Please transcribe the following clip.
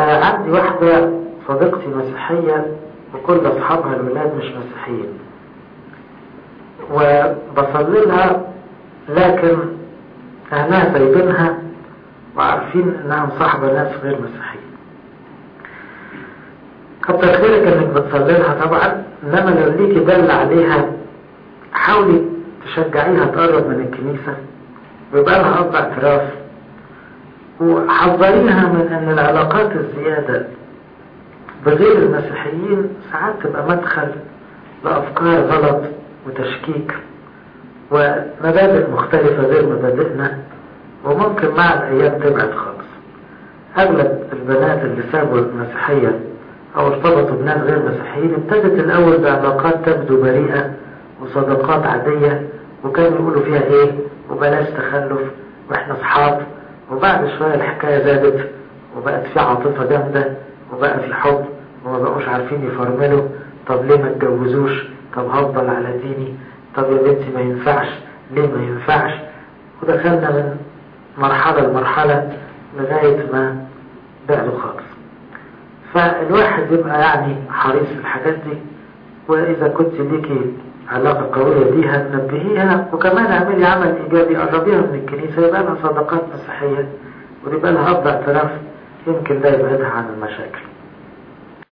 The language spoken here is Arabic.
عندي واحدة صديقتي مسيحية وكل أصحابها الولاد مش مسيحيين، وبصلي لها لكن أهلها سايبينها وعارفين إنها مصاحبة ناس غير مسيحيين. كتر خيرك إنك بتصلي لها طبعا، إنما لو ليكي دل عليها حاولي تشجعيها تقرب من الكنيسة ويبقى لها أب اعتراف، وحذريها من أن العلاقات الزيادة بغير المسيحيين ساعات تبقى مدخل لأفكار غلط وتشكيك ومبادئ مختلفة غير مبادئنا، وممكن مع الأيام تبعد خالص. أغلب البنات اللي سابوا المسيحية أو ارتبطوا بناس غير مسيحيين ابتدت الأول بعلاقات تبدو بريئة وصداقات عادية، وكانوا يقولوا فيها إيه وبلاش تخلف وإحنا أصحاب، وبعد شوية الحكاية زادت وبقت في عاطفة جامدة وبقى في حب وما بقوش عارفين يفرملوا. طب ليه ما تجوزوش؟ طب هفضل على ديني؟ طب يا بنتي ما ينفعش، ليه ما ينفعش؟ ودخلنا من مرحلة لمرحلة لغاية ما بعدوا خالص. فالواحد يبقى يعني حريص في الحاجات دي، وإذا كنت ليكي علاقة قوية بيها نبهيها، وكمان اعملي عمل إيجابي قربيها من الكنيسة يبقى لها صداقات مسيحية ويبقى لها أب اعتراف، يمكن ده يبعدها عن المشاكل.